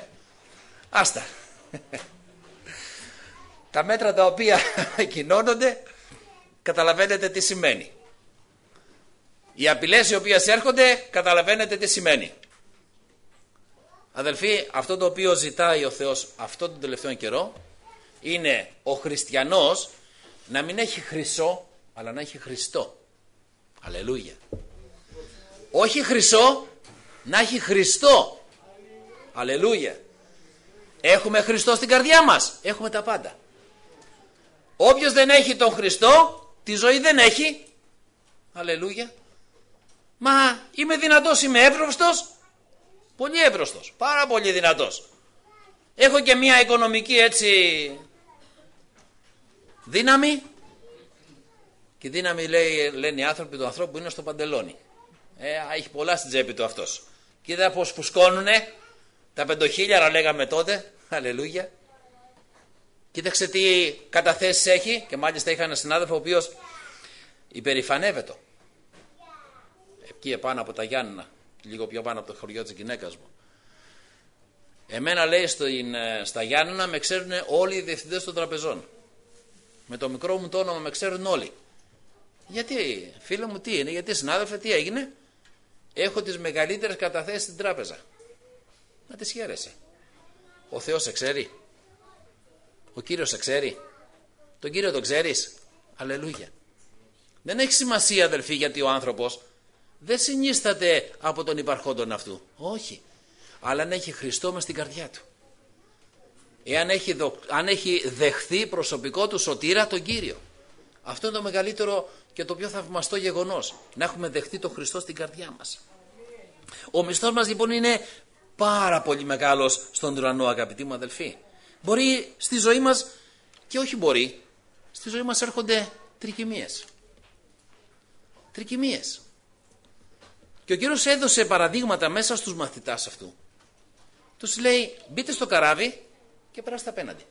Άστα. Τα μέτρα τα οποία κοινώνονται, καταλαβαίνετε τι σημαίνει. Οι απειλές οι οποίες έρχονται, καταλαβαίνετε τι σημαίνει. Αδελφοί, αυτό το οποίο ζητάει ο Θεός αυτόν τον τελευταίο καιρό είναι ο χριστιανός να μην έχει χρυσό, αλλά να έχει Χριστό. Αλληλούια. Όχι χρυσό, να έχει Χριστό. Αλληλούια. Έχουμε Χριστό στην καρδιά μας. Έχουμε τα πάντα. Όποιος δεν έχει τον Χριστό, τη ζωή δεν έχει. Αλληλούια. Μα είμαι δυνατός, είμαι εύρωστος. Πολύ εύρωστος. Πάρα πολύ δυνατός. Έχω και μια οικονομική έτσι Δύναμη. Και η δύναμη λένε οι άνθρωποι του ανθρώπου είναι στο παντελόνι. Έχει πολλά στην τσέπη του αυτός. Κοίτα πως φουσκώνουνε. Τα 5.000 λέγαμε τότε. Αλληλούια. Κοίταξε τι καταθέσεις έχει. Και μάλιστα είχα ένα συνάδελφο ο οποίος υπερηφανεύεται. Εκεί επάνω από τα Γιάννενα. Λίγο πιο πάνω από το χωριό της γυναίκας μου. Εμένα λέει στα Γιάννενα με ξέρουν όλοι οι διευθυντές των τραπεζών. Με το μικρό μου το όνομα με ξέρουν όλοι. Γιατί, φίλε μου, τι είναι, γιατί συνάδελφε, τι έγινε? Έχω τις μεγαλύτερες καταθέσεις στην τράπεζα. Να τις χαίρεσαι. Ο Θεός σε ξέρει. Ο Κύριος σε ξέρει. Τον Κύριο τον ξέρεις. Αλληλούια. Δεν έχει σημασία, αδελφοί, γιατί ο άνθρωπος δεν συνίσταται από τον υπαρχόντον αυτού. Όχι. Αλλά αν έχει Χριστό μες στην καρδιά του. Αν έχει δεχθεί προσωπικό του σωτήρα τον Κύριο. Αυτό είναι το μεγαλύτερο και το πιο θαυμαστό γεγονός. Να έχουμε δεχθεί τον Χριστό στην καρδιά μας. Ο μισθός μας λοιπόν είναι πάρα πολύ μεγάλος στον ουρανό, αγαπητοί μου αδελφοί. Μπορεί στη ζωή μας, και όχι μπορεί, στη ζωή μας έρχονται τρικυμίες. Τρικυμίες. Και ο Κύριος έδωσε παραδείγματα μέσα στους μαθητάς αυτού. Τους λέει, μπείτε στο καράβι και περάστε απέναντι.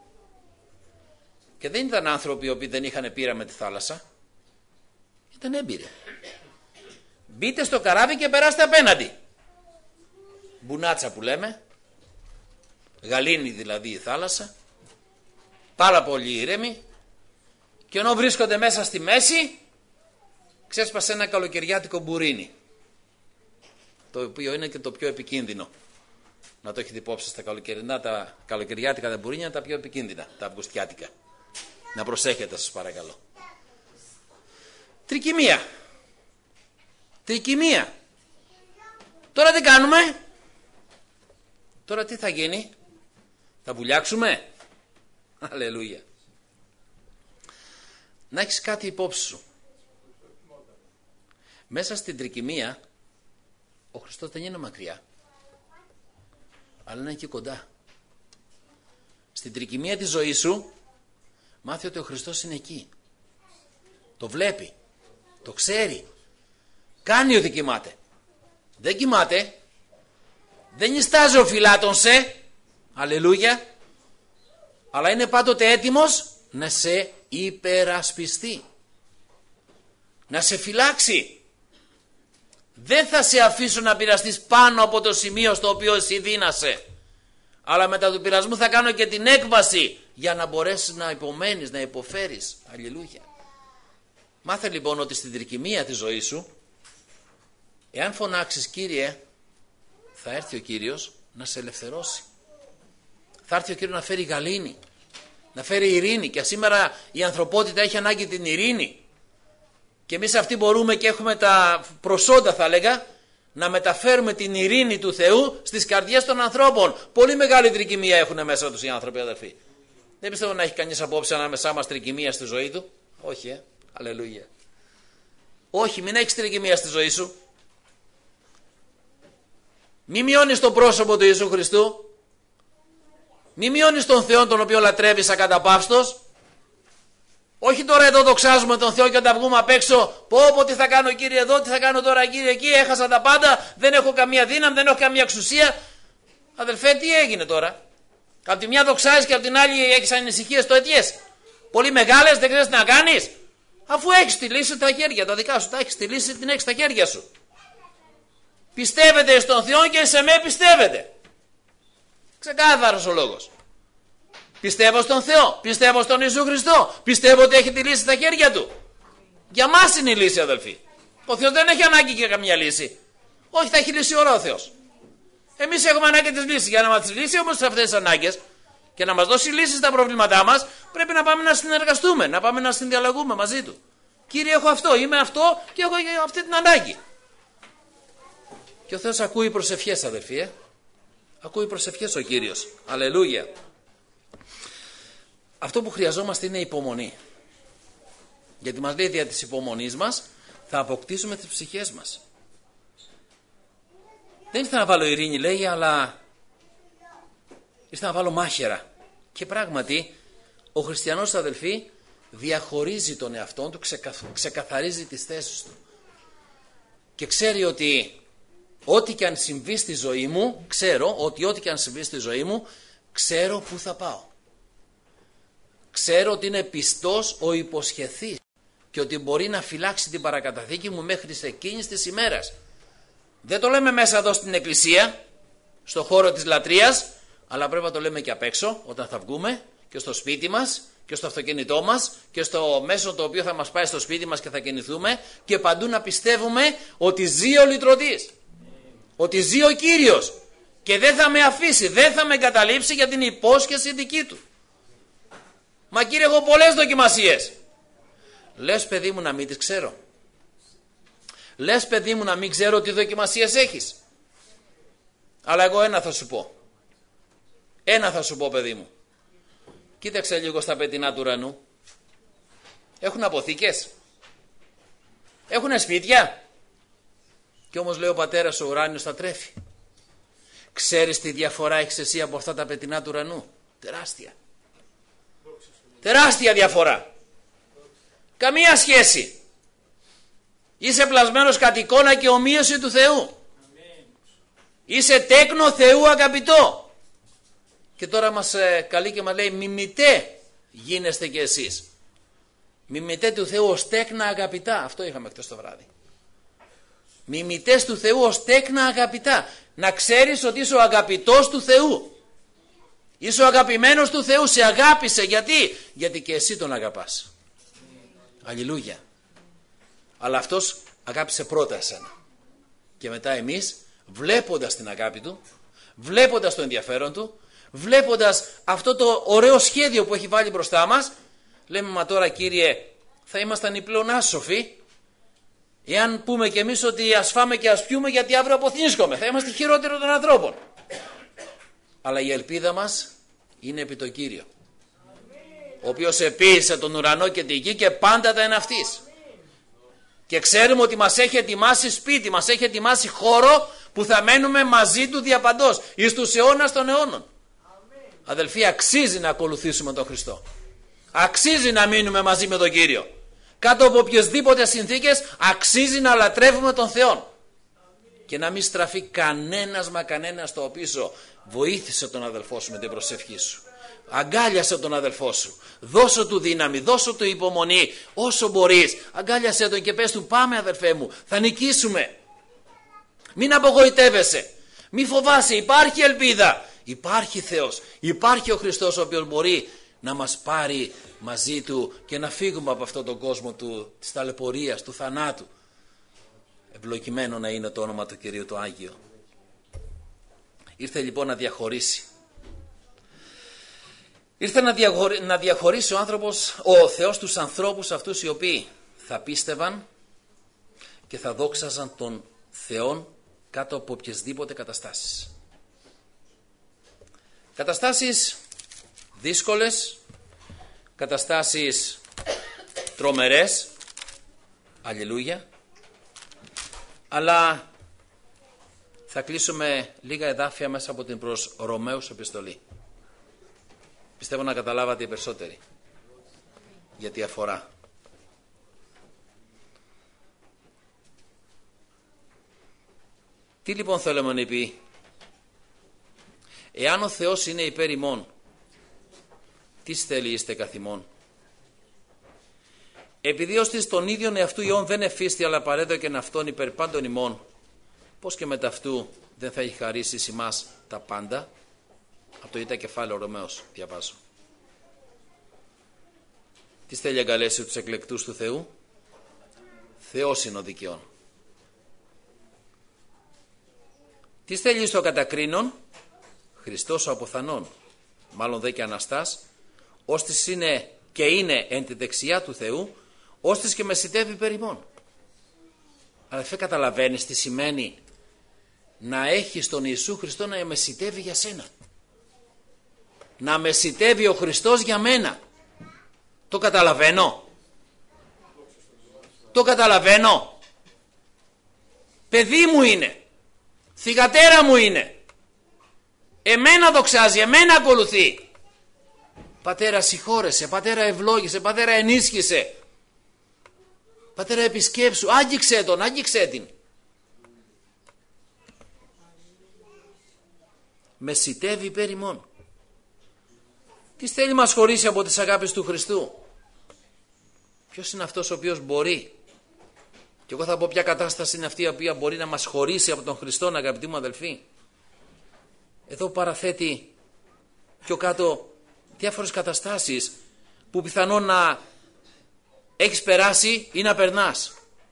Και δεν ήταν άνθρωποι οι οποίοι δεν είχαν πείρα με τη θάλασσα. Ήταν έμπειροι. Μπείτε στο καράβι και περάστε απέναντι. Μπουνάτσα που λέμε. Γαλήνη δηλαδή η θάλασσα. Πάρα πολύ ήρεμη. Και ενώ βρίσκονται μέσα στη μέση, ξέσπασε ένα καλοκαιριάτικο μπουρίνι. Το οποίο είναι και το πιο επικίνδυνο. Να το έχετε υπόψη στα καλοκαιρινά, τα καλοκαιριάτικα τα μπουρίνια είναι τα πιο επικίνδυνα, τα αυγουστιάτικα. Να προσέχετε σας παρακαλώ. Τρικυμία. Τρικυμία. Τώρα τι κάνουμε? Τώρα τι θα γίνει? Θα βουλιάξουμε? Αλληλούια. Να έχεις κάτι υπόψη σου. Μέσα στην τρικυμία ο Χριστός δεν είναι μακριά, αλλά είναι εκεί κοντά. Στην τρικυμία της ζωής σου μάθει ότι ο Χριστός είναι εκεί. Το βλέπει, το ξέρει, κάνει ότι κοιμάται. Δεν κοιμάται, δεν νιστάζει ο φυλάτων σε, αλληλούια, αλλά είναι πάντοτε έτοιμος να σε υπερασπιστεί, να σε φυλάξει. Δεν θα σε αφήσω να πειραστείς πάνω από το σημείο στο οποίο εσύ δύνασαι, αλλά μετά του πειρασμού θα κάνω και την έκβαση για να μπορέσεις να υπομένεις, να υποφέρεις. Αλληλούια. Μάθε λοιπόν ότι στην τρικυμία της ζωής σου, εάν φωνάξεις Κύριε, θα έρθει ο Κύριος να σε ελευθερώσει. Θα έρθει ο Κύριος να φέρει γαλήνη, να φέρει ειρήνη. Και σήμερα η ανθρωπότητα έχει ανάγκη την ειρήνη. Και εμείς αυτοί μπορούμε και έχουμε τα προσόντα, θα έλεγα, να μεταφέρουμε την ειρήνη του Θεού στις καρδιές των ανθρώπων. Πολύ μεγάλη τρικυμία έχουν μέσα τους οι άνθρωποι, αδελφοί. Δεν πιστεύω να έχει κανείς απόψε ανάμεσά μας τρικυμία στη ζωή του. Όχι, αλληλούια. Όχι, μην έχεις τρικυμία στη ζωή σου. Μη μειώνεις το πρόσωπο του Ιησού Χριστού. Μη μειώνεις τον Θεό τον οποίο λατρεύεις ακαταπαύστος. Όχι τώρα εδώ δοξάζουμε τον Θεό και όταν βγούμε απ' έξω, πω τι θα κάνω Κύριε εδώ, τι θα κάνω τώρα Κύριε εκεί, έχασα τα πάντα, δεν έχω καμία δύναμη, δεν έχω καμία εξουσία. Αδελφέ, τι έγινε τώρα? Απ' τη μια δοξάζεις και απ' την άλλη έχεις ανησυχίες τέτοιες. Πολύ μεγάλες, δεν ξέρεις τι να κάνεις. Αφού έχεις τη λύση στα χέρια, τα δικά σου, τα έχεις τη λύση, την έχεις στα χέρια σου. Πιστεύετε στον Θεό και σε με πιστεύετε. Ξεκάθαρος ο λόγος. Πιστεύω στον Θεό, πιστεύω στον Ιησού Χριστό, πιστεύω ότι έχει τη λύση στα χέρια του. Για μας είναι η λύση, αδελφοί. Ο Θεός δεν έχει ανάγκη για καμία λύση. Όχι, θα έχει λύσει ώρα ο Θεός. Εμείς έχουμε ανάγκη της λύσης. Για να μας λύσει όμως αυτές τις ανάγκες και να μας δώσει λύσεις στα προβλήματά μας, πρέπει να πάμε να συνεργαστούμε, να πάμε να συνδιαλογούμε μαζί του. Κύριε, έχω αυτό, είμαι αυτό και έχω αυτή την ανάγκη. Και ο Θεός ακούει προσευχές, αδελφοί. Ακούει προσευχές ο Κύριος. Αλληλούια. Αυτό που χρειαζόμαστε είναι υπομονή. Γιατί μας λέει δια της υπομονής μας θα αποκτήσουμε τις ψυχές μας. Δεν ήρθα να βάλω ειρήνη, λέει, αλλά ήρθα να βάλω μάχαιρα. Και πράγματι ο χριστιανός, αδελφοί, διαχωρίζει τον εαυτόν του, ξεκαθαρίζει τις θέσεις του και ξέρει ότι ό,τι και αν συμβεί στη ζωή μου, ό,τι και αν συμβεί στη ζωή μου, ξέρω πού θα πάω. Ξέρω ότι είναι πιστός ο υποσχεθής και ότι μπορεί να φυλάξει την παρακαταθήκη μου μέχρι σε εκείνης της ημέρας. Δεν το λέμε μέσα εδώ στην εκκλησία, στο χώρο της λατρείας, αλλά πρέπει να το λέμε και απ' έξω όταν θα βγούμε και στο σπίτι μας και στο αυτοκίνητό μας και στο μέσο το οποίο θα μας πάει στο σπίτι μας και θα κινηθούμε, και παντού να πιστεύουμε ότι ζει ο λυτρωτής, ότι ζει ο Κύριος και δεν θα με αφήσει, δεν θα με εγκαταλείψει για την υπόσχεση δική του. Μα Κύριε, έχω πολλές δοκιμασίες. Λες παιδί μου να μην τις ξέρω? Λες παιδί μου να μην ξέρω τι δοκιμασίες έχεις? Αλλά εγώ ένα θα σου πω. Ένα θα σου πω παιδί μου. Κοίταξε λίγο στα πετεινά του ουρανού. Έχουν αποθήκες? Έχουν σπίτια? Και όμως λέει ο πατέρας ο ουράνιος τα τρέφει. Ξέρεις τι διαφορά έχεις εσύ από αυτά τα πετεινά του ουρανού? Τεράστια. Τεράστια διαφορά. Καμία σχέση. Είσαι πλασμένος κατ' εικόνα και ομοίωση του Θεού. Είσαι τέκνο Θεού αγαπητό. Και τώρα μας καλεί και μας λέει μιμητέ γίνεστε και εσείς. Μιμητέ του Θεού ως τέκνα αγαπητά. Αυτό είχαμε χτες το βράδυ. Μιμητές του Θεού ως τέκνα αγαπητά. Να ξέρεις ότι είσαι ο αγαπητός του Θεού. Είσαι ο αγαπημένος του Θεού. Σε αγάπησε. Γιατί και εσύ τον αγαπάς. Αλληλούια. Αλλά αυτός αγάπησε πρώτα εσένα. Και μετά εμείς, βλέποντας την αγάπη του, βλέποντας το ενδιαφέρον του, βλέποντας αυτό το ωραίο σχέδιο που έχει βάλει μπροστά μας, λέμε μα τώρα Κύριε, θα ήμασταν οι πλέον άσοφοι εάν πούμε κι εμείς ότι ας φάμε και ας πιούμε γιατί αύριο αποθνίσκομαι. Θα είμαστε χειρότεροι των ανθρώπων. Αλλά η ελπίδα μας είναι επί το Κύριο, ο οποίος επίησε τον ουρανό και τη γη και πάντα τα είναι αυτής. Και ξέρουμε ότι μας έχει ετοιμάσει σπίτι, μας έχει ετοιμάσει χώρο που θα μένουμε μαζί του διαπαντός εις τους αιώνας των αιώνων. Αδελφοί, αξίζει να ακολουθήσουμε τον Χριστό. Αξίζει να μείνουμε μαζί με τον Κύριο. Κάτω από οποιασδήποτε συνθήκες αξίζει να λατρεύουμε τον Θεό. Και να μην στραφεί κανένας μα κανένας στο πίσω. Βοήθησε τον αδελφό σου με την προσευχή σου. Αγκάλιασε τον αδελφό σου. Δώσε του δύναμη, δώσε του υπομονή όσο μπορείς. Αγκάλιασε τον και πες του πάμε αδελφέ μου, θα νικήσουμε. Μην απογοητεύεσαι. Μη φοβάσαι, υπάρχει ελπίδα. Υπάρχει Θεός, υπάρχει ο Χριστός ο οποίος μπορεί να μας πάρει μαζί του και να φύγουμε από αυτόν τον κόσμο της ταλαιπωρίας, του θανάτου. Ευλογημένο να είναι το όνομα του Κυρίου το Άγιο. Ήρθε λοιπόν να διαχωρίσει. Ήρθε να διαχωρίσει ο Θεός τους ανθρώπους αυτούς οι οποίοι θα πίστευαν και θα δόξαζαν τον Θεόν κάτω από οποιασδήποτε καταστάσεις. Καταστάσεις δύσκολες, καταστάσεις τρομερές, αλληλούια, αλλά θα κλείσουμε λίγα εδάφια μέσα από την προς Ρωμαίους επιστολή. Πιστεύω να καταλάβατε οι περισσότεροι γιατί αφορά. Τι λοιπόν θέλουμε να πει? Εάν ο Θεός είναι υπέρ ημών, τι θέλει είστε καθ' ημών? Επειδή ώστις τον ίδιον εαυτού ιών δεν εφίστη αλλά παρέδοκεν αυτόν υπέρ πάντων ημών, πώς και μετά αυτού δεν θα έχει χαρίσει εις ημάς τα πάντα? Από το Ι κεφάλαιο Ρωμαίος διαβάζω. Τι θέλει εγκαλέσει τους εκλεκτούς του Θεού? Θεός είναι ο δικαιών. Τι θέλει στο κατακρίνον? Χριστός ο αποθανών, μάλλον δε και Αναστάς, ώστις είναι και είναι εν τη δεξιά του Θεού, ώστις και μεσητεύει περ ημών. Αδελφέ, καταλαβαίνεις τι σημαίνει να έχεις τον Ιησού Χριστό να μεσητεύει για σένα? Να μεσητεύει ο Χριστός για μένα. Το καταλαβαίνω? Το καταλαβαίνω? Παιδί μου είναι, θυγατέρα μου είναι, εμένα δοξάζει, εμένα ακολουθεί. Πατέρα συγχώρεσε, Πατέρα ευλόγησε, Πατέρα ενίσχυσε, Πατέρα επισκέψου, άγγιξε τον, άγγιξε την. Μεσιτεύει υπέρ ημών. Τι θέλει μας χωρίσει από τις αγάπες του Χριστού? Ποιος είναι αυτός ο οποίος μπορεί? Και εγώ θα πω ποια κατάσταση είναι αυτή η οποία μπορεί να μας χωρίσει από τον Χριστό, αγαπητοί μου αδελφοί. Εδώ παραθέτει πιο κάτω διάφορες καταστάσεις που πιθανόν να έχεις περάσει ή να περνάς,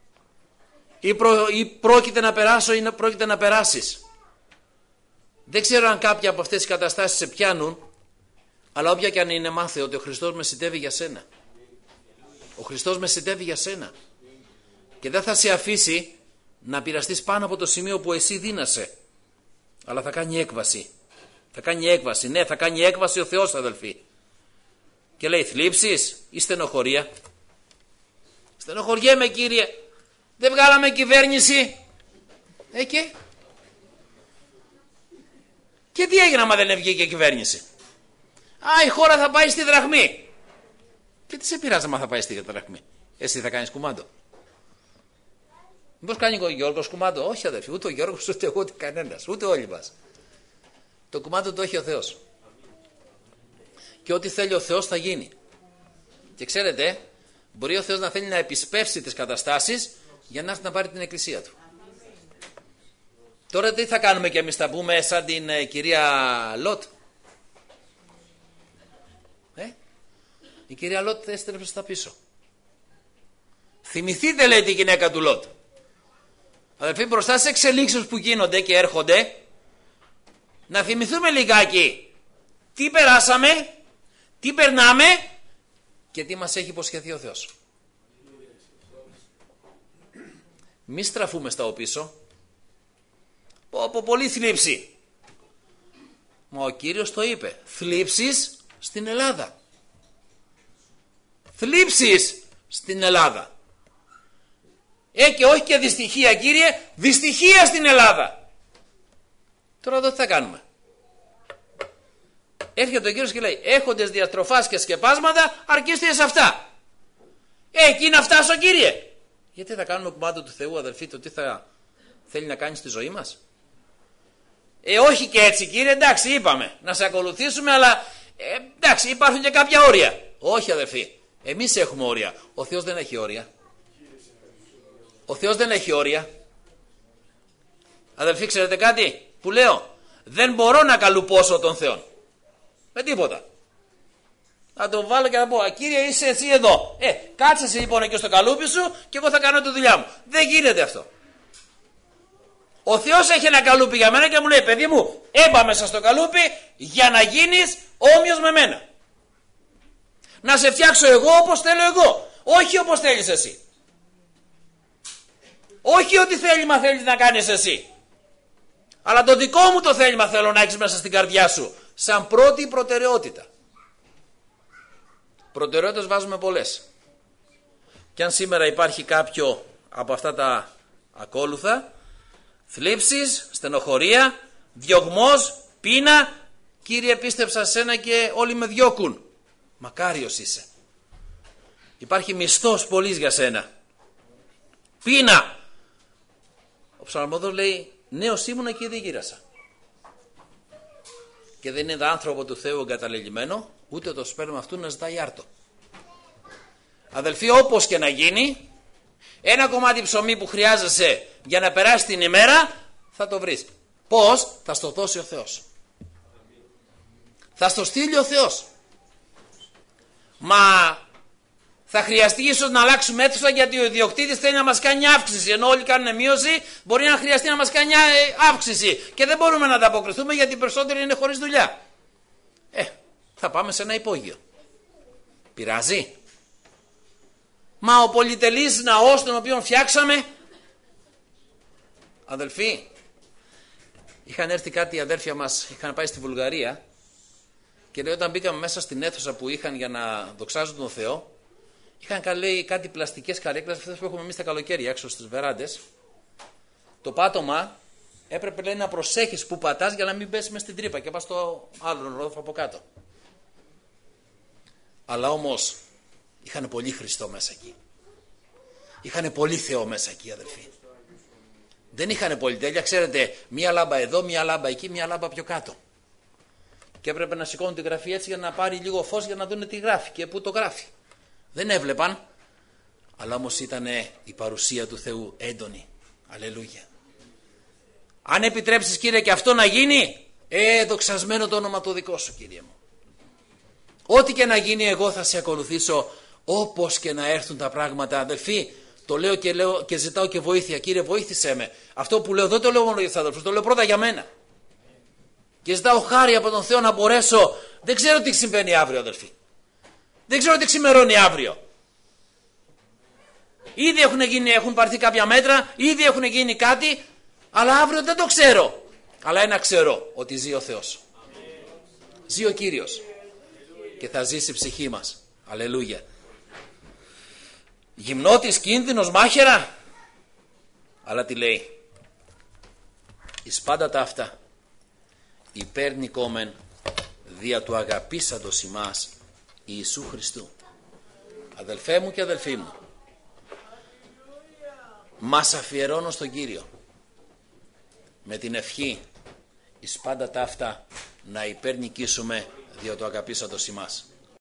ή πρόκειται να περάσω ή πρόκειται να περάσεις. Δεν ξέρω αν κάποια από αυτές τις καταστάσεις σε πιάνουν, αλλά όποια και αν είναι, μάθε ότι ο Χριστός μεσιτεύει για σένα. Ο Χριστός μεσιτεύει για σένα και δεν θα σε αφήσει να πειραστείς πάνω από το σημείο που εσύ δύνασαι, αλλά θα κάνει έκβαση. Θα κάνει έκβαση, ναι, θα κάνει έκβαση ο Θεός, αδελφοί. Και λέει, θλίψεις ή στενοχωρία? Στενοχωριέμαι, Κύριε, δεν βγάλαμε κυβέρνηση. Και τι έγινε άμα δεν βγήκε κυβέρνηση? Η χώρα θα πάει στη δραχμή. Και τι σε πειράζει άμα θα πάει στη δραχμή? Εσύ θα κάνεις κουμάντο? Μήπως κάνει ο Γιώργος κουμάντο? Όχι, αδελφοί, ούτε ο Γιώργος, ούτε εγώ, ούτε κανένας, ούτε όλοι μας. Το κουμάντο το έχει ο Θεός. Και ό,τι θέλει ο Θεός θα γίνει. Και ξέρετε, μπορεί ο Θεός να θέλει να επισπεύσει τις καταστάσεις για να έρθει να πάρει την εκκλησία του. Τώρα τι θα κάνουμε κι εμείς? Θα πούμε σαν την κυρία Λότ? Η κυρία Λότ έστρεψε στα πίσω. Θυμηθείτε, λέει, τη γυναίκα του Λότ. Αδελφοί, μπροστά στις εξελίξεις που γίνονται και έρχονται, να θυμηθούμε λιγάκι τι περάσαμε, τι περνάμε και τι μας έχει υποσχεθεί ο Θεός. Μη στραφούμε στα οπίσω. Από πολύ θλίψη. Μα ο Κύριος το είπε. Θλίψεις στην Ελλάδα. Θλίψεις στην Ελλάδα. Και όχι και δυστυχία, Κύριε, δυστυχία στην Ελλάδα. Τώρα εδώ τι θα κάνουμε? Έρχεται ο Κύριος και λέει, έχοντες διαστροφάς και σκεπάσματα, αρκείστε σε αυτά. Εκεί να φτάσω, Κύριε. Γιατί θα κάνουμε κουμάντο του Θεού, αδελφοί, το τι θα θέλει να κάνει στη ζωή μας? Όχι και έτσι, Κύριε, εντάξει, είπαμε να σε ακολουθήσουμε, αλλά εντάξει, υπάρχουν και κάποια όρια. Όχι, αδελφοί, εμείς έχουμε όρια. Ο Θεός δεν έχει όρια. Ο Θεός δεν έχει όρια. Αδελφοί, ξέρετε κάτι που λέω? Δεν μπορώ να καλουπώσω τον Θεό με τίποτα. Θα τον βάλω και θα πω, Κύριε, είσαι εσύ εδώ. Κάτσε εσύ λοιπόν εκεί στο καλούπι σου και εγώ θα κάνω τη δουλειά μου. Δεν γίνεται αυτό. Ο Θεός έχει ένα καλούπι για μένα και μου λέει, παιδί μου, έμπα μέσα στο καλούπι για να γίνεις όμοιος με μένα. Να σε φτιάξω εγώ όπως θέλω εγώ, όχι όπως θέλεις εσύ. Όχι ότι θέλημα θέλεις να κάνεις εσύ, αλλά το δικό μου το θέλημα θέλω να έχεις μέσα στην καρδιά σου, σαν πρώτη προτεραιότητα. Προτεραιότητες βάζουμε πολλές. Και αν σήμερα υπάρχει κάποιο από αυτά τα ακόλουθα, θλίψεις, στενοχωρία, διωγμός, πείνα, Κύριε, πίστεψα σένα και όλοι με διώκουν. Μακάριος είσαι. Υπάρχει μισθός πολύς για σένα. Πείνα. Ο ψαλμοδός λέει, νέος ήμουνα και δεν γύρασα. Και δεν είναι άνθρωπο του Θεού εγκαταλελειμμένο, ούτε το σπέρμα αυτού να ζητάει άρτο. Αδελφοί, όπως και να γίνει, ένα κομμάτι ψωμί που χρειάζεσαι για να περάσει την ημέρα, θα το βρεις. Πώς? Θα στο δώσει ο Θεός. Θα στο στείλει ο Θεός. Μα θα χρειαστεί ίσως να αλλάξουμε αίθουσα, γιατί ο ιδιοκτήτης θέλει να μας κάνει αύξηση. Ενώ όλοι κάνουν μείωση, μπορεί να χρειαστεί να μας κάνει αύξηση. Και δεν μπορούμε να ανταποκριθούμε γιατί οι περισσότεροι είναι χωρίς δουλειά. Θα πάμε σε ένα υπόγειο. Πειράζει? Μα ο πολυτελής ναός τον οποίο φτιάξαμε, αδελφοί, είχαν έρθει κάτι οι αδέρφια μας, είχαν πάει στη Βουλγαρία και λέει, όταν μπήκαμε μέσα στην αίθουσα που είχαν για να δοξάζουν τον Θεό, είχαν, λέει, κάτι πλαστικές καρέκλες, αυτές που έχουμε εμείς τα καλοκαίρια έξω στις βεράντες. Το πάτωμα έπρεπε, λέει, να προσέχεις που πατάς για να μην πέσει μες στην τρύπα και πας στο άλλο ρόδοφο από κάτω. Αλλά όμως είχαν πολύ Χριστό μέσα εκεί. Είχαν πολύ Θεό μέσα εκεί, αδελφοί. Δεν είχαν πολυτέλεια, ξέρετε, μία λάμπα εδώ, μία λάμπα εκεί, μία λάμπα πιο κάτω. Και έπρεπε να σηκώνουν τη γραφή έτσι για να πάρει λίγο φως για να δουν τι γράφει και πού το γράφει. Δεν έβλεπαν, αλλά όμως ήταν η παρουσία του Θεού έντονη. Αλληλούια. Αν επιτρέψεις, Κύριε, και αυτό να γίνει, δοξασμένο το όνομα το δικό σου, Κύριε μου. Ό,τι και να γίνει, εγώ θα σε ακολουθήσω όπως και να έρθουν τα πράγματα. Αδελφοί, το λέω και ζητάω και βοήθεια. Κύριε, βοήθησέ με. Αυτό που λέω δεν το λέω μόνο για τους αδελφούς, το λέω πρώτα για μένα. Και ζητάω χάρη από τον Θεό να μπορέσω. Δεν ξέρω τι συμβαίνει αύριο, αδελφοί. Δεν ξέρω τι ξημερώνει αύριο. Ήδη έχουν πάρθει κάποια μέτρα, ήδη έχουν γίνει κάτι, αλλά αύριο δεν το ξέρω. Αλλά ένα ξέρω, ότι ζει ο Θεός. Ζει ο Κύριος. Και θα ζήσει η ψυχή μας. Αλληλούια. Γυμνότης, κίνδυνος, μάχαιρα. Αλλά τι λέει? Εις πάντα τα αυτά υπέρνικόμεν δια του αγαπήσαντος ημάς Ιησού Χριστού. Αδελφέ μου και αδελφοί μου, μας αφιερώνω στον Κύριο με την ευχή εις πάντα τα αυτά να υπερνικήσουμε δια του αγαπήσαντος ημάς.